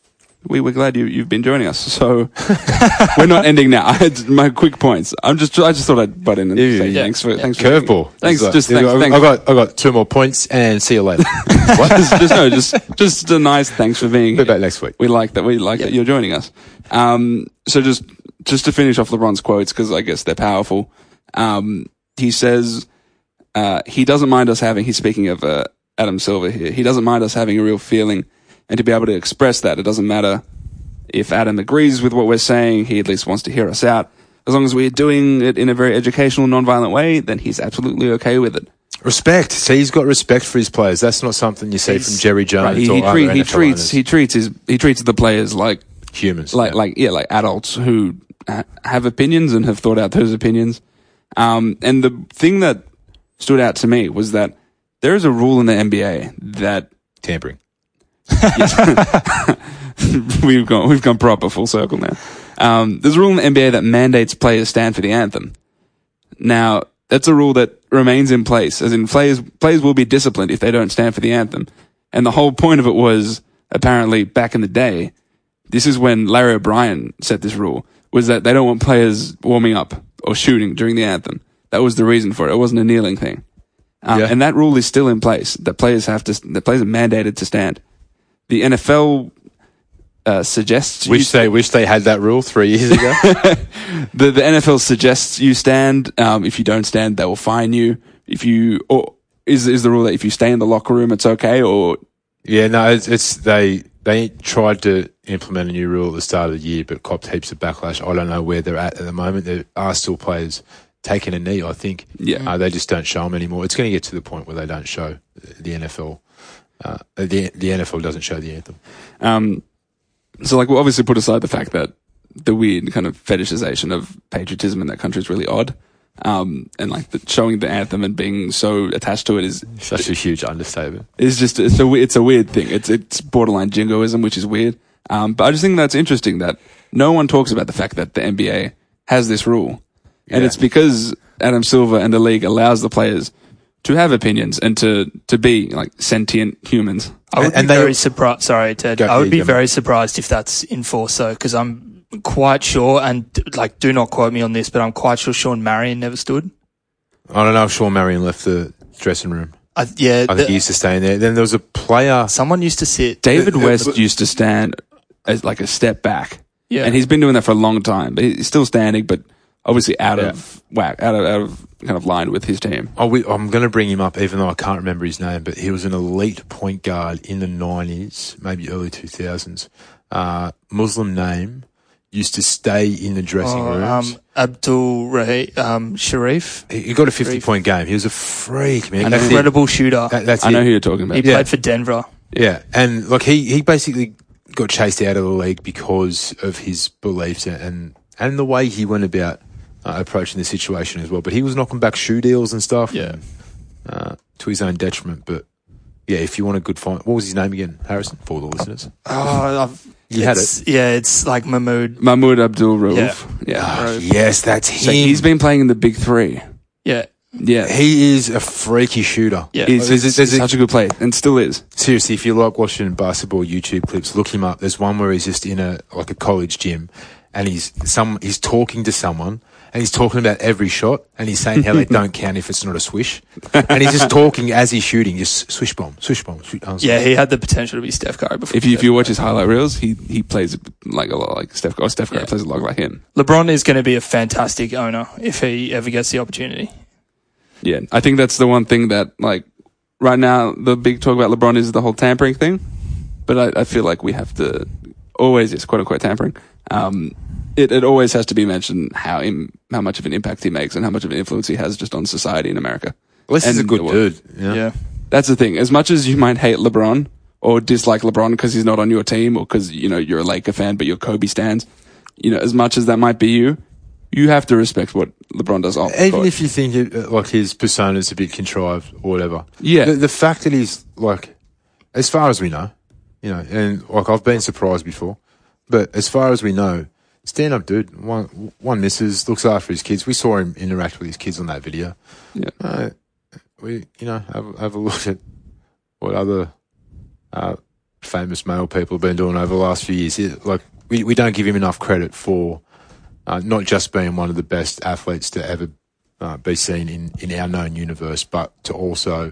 we we're glad you you've been joining us. So we're not ending now. I had my quick points. I'm just I just thought I'd butt in and Yeah, say yeah. thanks for Yeah. thanks for Curveball. Thanks, It's just like, thanks, I, thanks. I got I got two more points, and see you later. what? just, just no, just just a nice thanks for being Be here. back next week. We like that. We like Yeah. that you're joining us. Um, so just just to finish off LeBron's quotes, because I guess they're powerful. Um, he says uh, he doesn't mind us having. He's speaking of uh, Adam Silver here. He doesn't mind us having a real feeling, and to be able to express that. It doesn't matter if Adam agrees with what we're saying. He at least wants to hear us out. As long as we're doing it in a very educational, non-violent way, then he's absolutely okay with it. Respect. See, he's got respect for his players. That's not something you see He's- from Jerry Jones Right, he, or he, other treat, he N F L treats owners. he treats his he treats the players like humans. like yeah. like yeah like adults who ha- have opinions and have thought out those opinions. Um, and the thing that stood out to me was that there is a rule in the N B A that tampering. we've gone we've gone proper full circle now. Um, there's a rule in the N B A that mandates players stand for the anthem. Now, that's a rule that remains in place, as in players players will be disciplined if they don't stand for the anthem. And the whole point of it was, apparently, back in the day, this is when Larry O'Brien set this rule, was that they don't want players warming up or shooting during the anthem. That was the reason for it. It wasn't a kneeling thing. Um, Yeah. And that rule is still in place. That players have to, that players are mandated to stand. The N F L uh, suggests Wish they wish they had that rule three years ago. the the N F L suggests you stand. Um, if you don't stand, they will fine you. If you or is is the rule that if you stay in the locker room, it's okay? Or Yeah, no, it's, it's they they tried to implement a new rule at the start of the year, but copped heaps of backlash. I don't know where they're at at the moment. There are still players taking a knee, I think. Yeah. uh, they just don't show them anymore. It's going to get to the point where they don't show the N F L. Uh, the the N F L doesn't show the anthem. um, so like we'll obviously put aside the fact that the weird kind of fetishization of patriotism in that country is really odd. Um, and like the, showing the anthem and being so attached to it is Such a huge understatement. is just it's a we- it's a weird thing. It's it's borderline jingoism, which is weird. Um, but I just think that's interesting that no one talks about the fact that the N B A has this rule, and Yeah. it's because Adam Silver and the league allows the players to have opinions and to to be like sentient humans. I would And be they- very surprised. Sorry, Ted. Go- I would yeah, be go. very surprised if that's enforced, though, because I'm quite sure, and like, do not quote me on this, but I'm quite sure Sean Marion never stood. I don't know if Sean Marion left the dressing room. I, yeah, I think the- he used to stay in there. Then there was a player. someone used to sit. David Uh, uh, West but- used to stand as like a step back, Yeah, and he's been doing that for a long time. But he's still standing, but obviously out Yeah. of whack, out of out of kind of line with his team. Oh, we, I'm going to bring him up, even though I can't remember his name. But he was an elite point guard in the nineties, maybe early two thousands. Uh, Muslim name. Used to stay in the dressing Oh, rooms. um, Abdul Rahi, um, Sharif, he he got a fifty-point game. He was a freak, man. I know That's it. incredible shooter. That- that's I know it. who you're talking about. he yeah. played for Denver. Yeah, and like he, he basically got chased out of the league because of his beliefs and and the way he went about uh, approaching the situation as well. But he was knocking back shoe deals and stuff. Yeah. and, uh, to his own detriment. But yeah, if you want a good find, what was his name again, Harrison, for the listeners? Oh, I've, You had it's- Yeah, it's like Mahmood. Mahmoud Abdul Rauf. Yeah. Yeah. Ah, yes, that's him. So he's been playing in the big three. Yeah, Yeah. he is a freaky shooter. yeah. He's, There's a- he's there's a- such a good player and still is. Seriously, if you like watching basketball YouTube clips, look him up. There's one where he's just in a like a college gym, and he's some he's talking to someone, and he's talking about every shot, and he's saying how they don't count if it's not a swish, and he's just talking as he's shooting, just swish bomb, swish bomb, swish. I was Yeah, like, he had the potential to be Steph Curry before. If you if Steph you Curry. watch his highlight reels, he he plays like a lot like Steph. Or Steph Curry Yeah. plays a lot like him. LeBron is going to be a fantastic owner if he ever gets the opportunity. Yeah, I think that's the one thing that like right now the big talk about LeBron is the whole tampering thing, but I, I feel like we have to always yes quote unquote tampering. Um, it it always has to be mentioned how im, how much of an impact he makes and how much of an influence he has just on society in America. at least he's a and good the world. dude. You know? Yeah. That's the thing. As much as you might hate LeBron or dislike LeBron because he's not on your team or because, you know, you're a Laker fan but you're Kobe stans, you know, as much as that might be you, you have to respect what LeBron does off the Even court. if you think it, uh, like his persona's a bit contrived or whatever. Yeah. The, the fact that he's like, as far as we know, you know, and like I've been surprised before, but as far as we know, stand up dude, one, one misses, looks after his kids. We saw him interact with his kids on that video. Yeah. Uh, we, you know, have, have a look at what other, uh, famous male people have been doing over the last few years. It, like, we, we don't give him enough credit for, uh, not just being one of the best athletes to ever uh, be seen in, in our known universe, but to also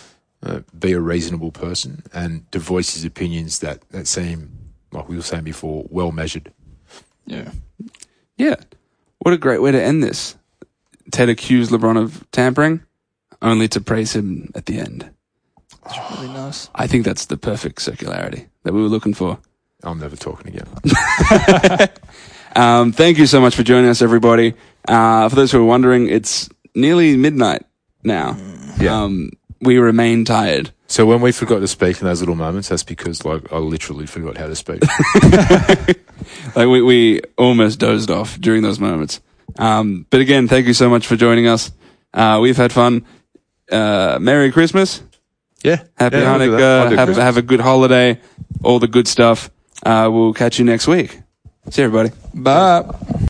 uh, be a reasonable person and to voice his opinions that, that seem, like we were saying before, well measured. Yeah. Yeah. What a great way to end this. Ted accused LeBron of tampering, only to praise him at the end. It's really nice. I think that's the perfect circularity that we were looking for. I'm never talking again. Um, thank you so much for joining us, everybody. Uh, for those who are wondering, it's nearly midnight now. Yeah. Um, we remain tired. So when we forgot to speak in those little moments, that's because like I literally forgot how to speak. Like we, we almost dozed off during those moments. Um, but again, thank you so much for joining us. Uh, we've had fun. Uh, Merry Christmas. Yeah. Happy yeah, I'll do that. I'll Hanukkah. do Have, Christmas. have a good holiday. All the good stuff. Uh, we'll catch you next week. See you, everybody. Bye.